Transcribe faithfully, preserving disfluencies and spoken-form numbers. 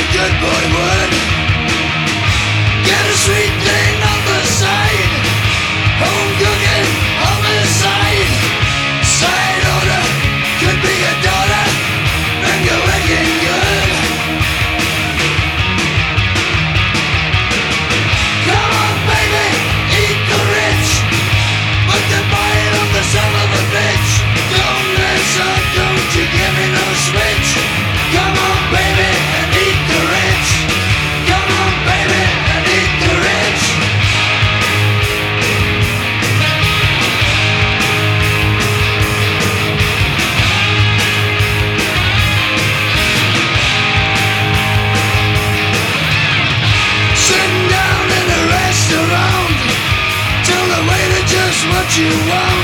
a good boy would. Get a sweet thing on the side, home cooking on the side. Side order could be a daughter, finger licking good. Come on baby, eat the rich, but the bite of the son of a bitch. Don't listen, don't you give me no switch. Come on baby and eat the rich. Come on baby and eat the rich. Sitting down in a restaurant, tell the waiter just what you want.